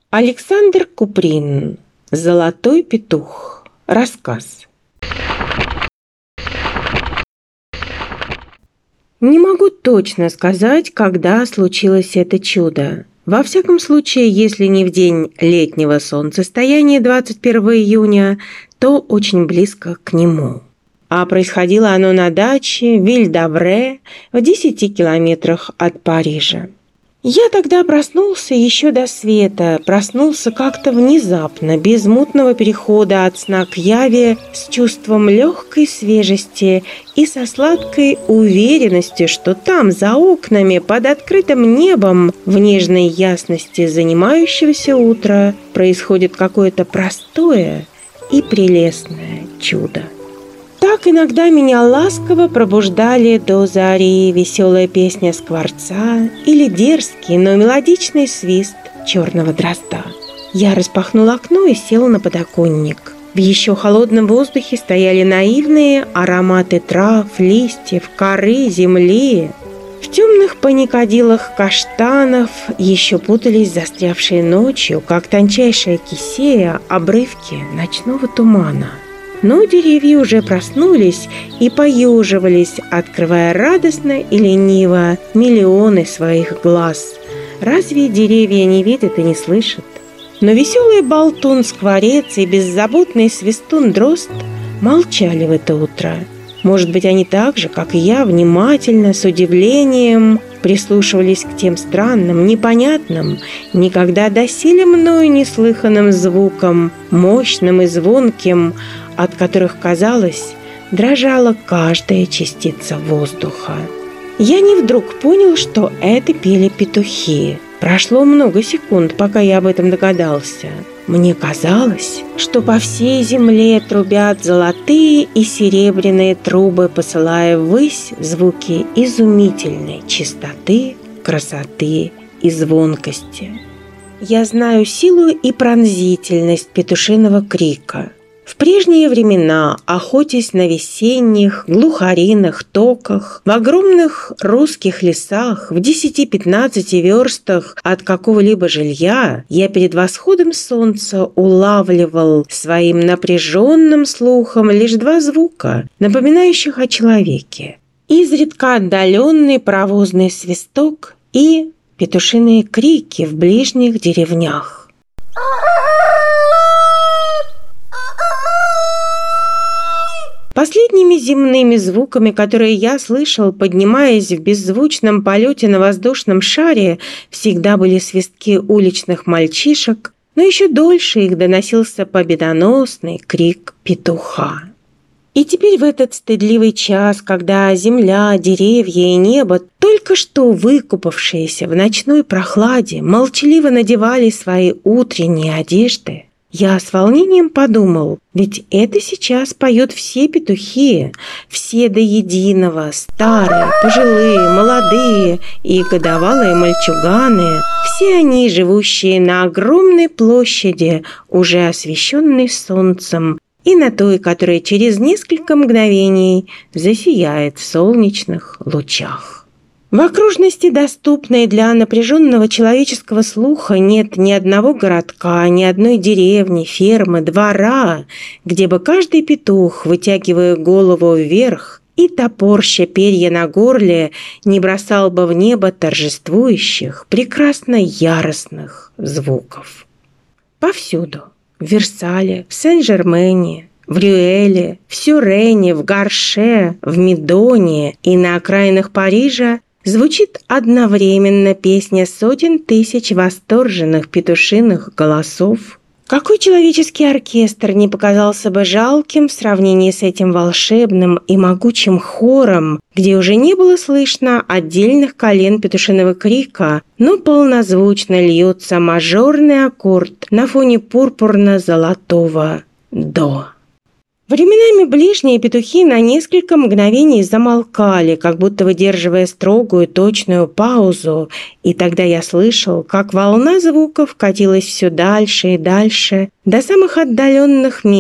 Александр Куприн. «Золотой петух». Рассказ. Не могу точно сказать, когда случилось это чудо. Во всяком случае, если не в день летнего солнцестояния 21 июня, то очень близко к нему. А происходило оно на даче Виль-д'Авре в 10 километрах от Парижа. Я тогда проснулся еще до света, проснулся как-то внезапно, без мутного перехода от сна к яве, с чувством легкой свежести и со сладкой уверенностью, что там, за окнами, под открытым небом, в нежной ясности занимающегося утра, происходит какое-то простое и прелестное чудо. Так иногда меня ласково пробуждали до зари веселая песня скворца или дерзкий, но мелодичный свист черного дрозда. Я распахнул окно и сел на подоконник. В еще холодном воздухе стояли наивные ароматы трав, листьев, коры, земли. В темных паникадилах каштанов еще путались застрявшие ночью, как тончайшая кисея, обрывки ночного тумана. Но деревья уже проснулись и поеживались, открывая радостно и лениво миллионы своих глаз. Разве деревья не видят и не слышат? Но веселый болтун-скворец и беззаботный свистун-дрозд молчали в это утро. Может быть, они так же, как и я, внимательно, с удивлением прислушивались к тем странным, непонятным, никогда доселе мною неслыханным звукам, мощным и звонким, от которых, казалось, дрожала каждая частица воздуха. Я не вдруг понял, что это пели петухи. Прошло много секунд, пока я об этом догадался. Мне казалось, что по всей земле трубят золотые и серебряные трубы, посылая ввысь звуки изумительной чистоты, красоты и звонкости. Я знаю силу и пронзительность петушиного крика. В прежние времена, охотясь на весенних, глухариных токах, в огромных русских лесах, в 10-15 верстах от какого-либо жилья, я перед восходом солнца улавливал своим напряженным слухом лишь два звука, напоминающих о человеке. Изредка отдаленный паровозный свисток и петушиные крики в ближних деревнях. Последними земными звуками, которые я слышал, поднимаясь в беззвучном полете на воздушном шаре, всегда были свистки уличных мальчишек, но еще дольше их доносился победоносный крик петуха. И теперь в этот стыдливый час, когда земля, деревья и небо, только что выкупавшиеся в ночной прохладе, молчаливо надевали свои утренние одежды, я с волнением подумал, ведь это сейчас поют все петухи, все до единого, старые, пожилые, молодые и годовалые мальчуганы, все они, живущие на огромной площади, уже освещенной солнцем, и на той, которая через несколько мгновений засияет в солнечных лучах. В окружности, доступной для напряженного человеческого слуха, нет ни одного городка, ни одной деревни, фермы, двора, где бы каждый петух, вытягивая голову вверх и топорща перья на горле, не бросал бы в небо торжествующих, прекрасно яростных звуков. Повсюду – в Версале, в Сен-Жермене, в Рюэле, в Сюрене, в Гарше, в Медоне и на окраинах Парижа звучит одновременно песня сотен тысяч восторженных петушиных голосов. Какой человеческий оркестр не показался бы жалким в сравнении с этим волшебным и могучим хором, где уже не было слышно отдельных колен петушиного крика, но полнозвучно льется мажорный аккорд на фоне пурпурно-золотого «до». Временами ближние петухи на несколько мгновений замолкали, как будто выдерживая строгую, точную паузу, и тогда я слышал, как волна звуков катилась все дальше и дальше, до самых отдаленных мест,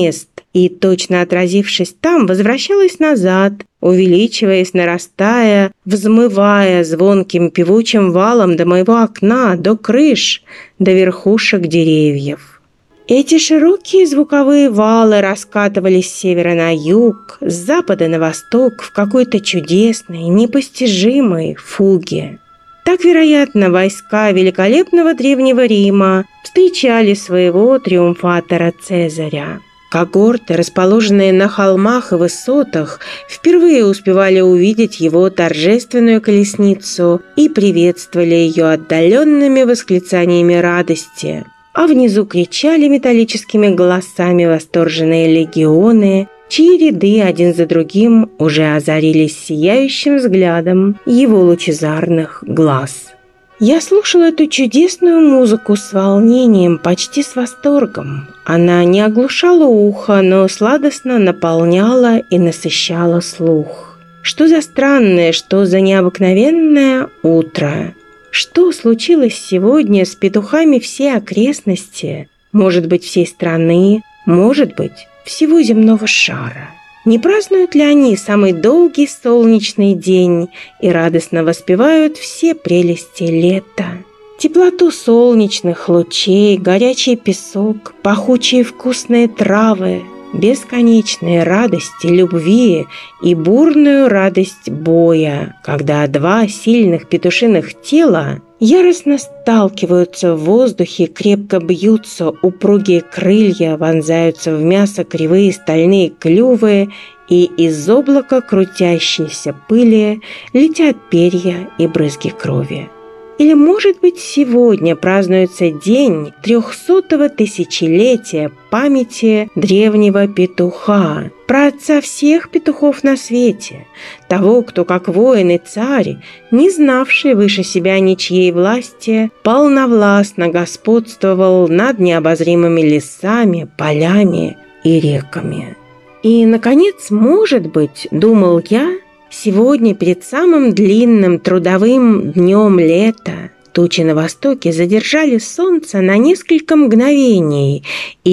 и, точно отразившись там, возвращалась назад, увеличиваясь, нарастая, взмывая звонким певучим валом до моего окна, до крыш, до верхушек деревьев. Эти широкие звуковые валы раскатывались с севера на юг, с запада на восток в какой-то чудесной, непостижимой фуге. Так, вероятно, войска великолепного Древнего Рима встречали своего триумфатора Цезаря. Когорты, расположенные на холмах и высотах, впервые успевали увидеть его торжественную колесницу и приветствовали ее отдаленными восклицаниями радости. А внизу кричали металлическими голосами восторженные легионы, чьи ряды один за другим уже озарились сияющим взглядом его лучезарных глаз. Я слушала эту чудесную музыку с волнением, почти с восторгом. Она не оглушала ухо, но сладостно наполняла и насыщала слух. Что за странное, что за необыкновенное утро! Что случилось сегодня с петухами всей окрестности, может быть, всей страны, может быть, всего земного шара? Не празднуют ли они самый долгий солнечный день и радостно воспевают все прелести лета? Теплоту солнечных лучей, горячий песок, пахучие вкусные травы, бесконечные радости любви и бурную радость боя, когда два сильных петушиных тела яростно сталкиваются в воздухе, крепко бьются, упругие крылья вонзаются в мясо кривые стальные клювы, и из облака крутящейся пыли летят перья и брызги крови. Или, может быть, сегодня празднуется день 300-го тысячелетия памяти древнего петуха, праотца всех петухов на свете, того, кто, как воин и царь, не знавший выше себя ничьей власти, полновластно господствовал над необозримыми лесами, полями и реками. И, наконец, может быть, думал я, сегодня, перед самым длинным трудовым днем лета, тучи на востоке задержали солнце на несколько мгновений, и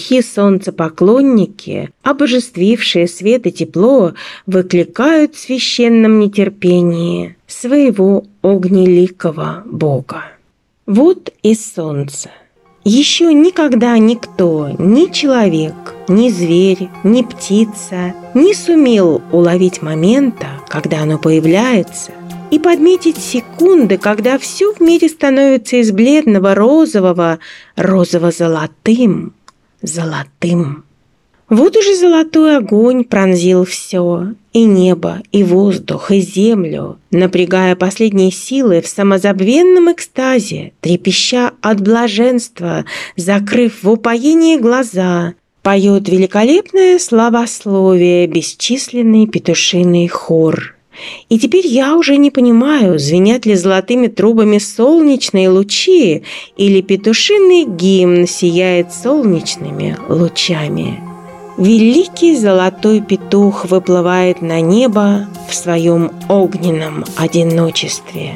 петухи-солнцепоклонники, обожествившие свет и тепло, выкликают в священном нетерпении своего огнеликого бога. Вот и солнце. Еще никогда никто, ни человек, ни зверь, ни птица не сумел уловить момента, когда оно появляется, и подметить секунды, когда все в мире становится из бледного розового розово-золотым. Вот уже золотой огонь пронзил все, и небо, и воздух, и землю, напрягая последние силы в самозабвенном экстазе, трепеща от блаженства, закрыв в упоении глаза, поет великолепное славословие бесчисленный петушиный хор. И теперь я уже не понимаю, звенят ли золотыми трубами солнечные лучи, или петушиный гимн сияет солнечными лучами. Великий золотой петух выплывает на небо в своем огненном одиночестве.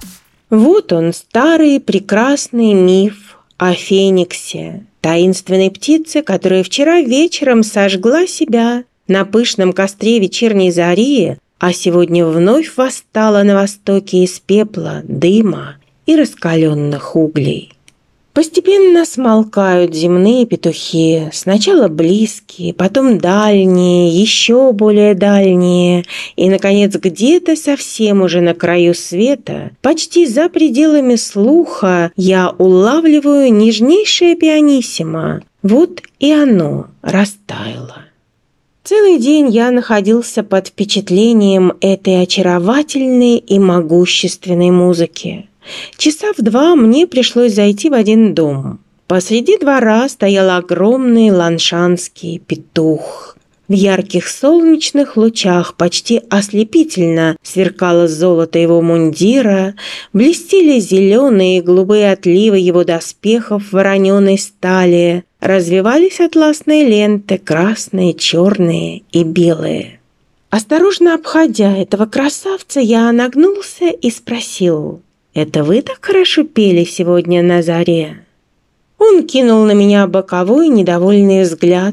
Вот он, старый прекрасный миф о Фениксе, таинственной птице, которая вчера вечером сожгла себя на пышном костре вечерней зари, а сегодня вновь восстала на востоке из пепла, дыма и раскаленных углей. Постепенно смолкают земные петухи, сначала близкие, потом дальние, еще более дальние, и, наконец, где-то совсем уже на краю света, почти за пределами слуха, я улавливаю нежнейшее пианиссимо. Вот и оно растаяло. Целый день я находился под впечатлением этой очаровательной и могущественной музыки. Часа в 2 мне пришлось зайти в один дом. Посреди двора стоял огромный ланшанский петух. В ярких солнечных лучах почти ослепительно сверкало золото его мундира, блестели зеленые и голубые отливы его доспехов вороненой стали, развивались атласные ленты, красные, черные и белые. Осторожно обходя этого красавца, я нагнулся и спросил: «Это вы так хорошо пели сегодня на заре?» Он кинул на меня боковой недовольный взгляд,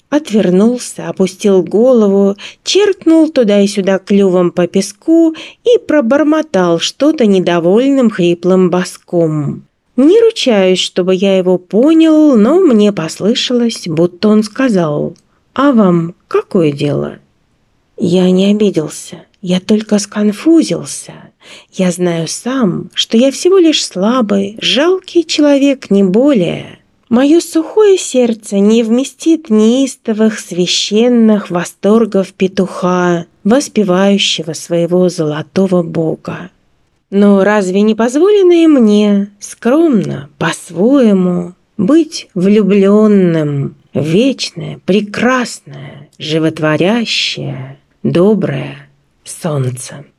отвернулся, опустил голову, черкнул туда и сюда клювом по песку и пробормотал что-то недовольным хриплым баском. Не ручаюсь, чтобы я его понял, но мне послышалось, будто он сказал: «А вам какое дело?» Я не обиделся, я только сконфузился. Я знаю сам, что я всего лишь слабый, жалкий человек, не более. Мое сухое сердце не вместит неистовых священных восторгов петуха, воспевающего своего золотого бога. Но разве не позволено и мне скромно, по-своему, быть влюбленным в вечное, прекрасное, животворящее, доброе солнце?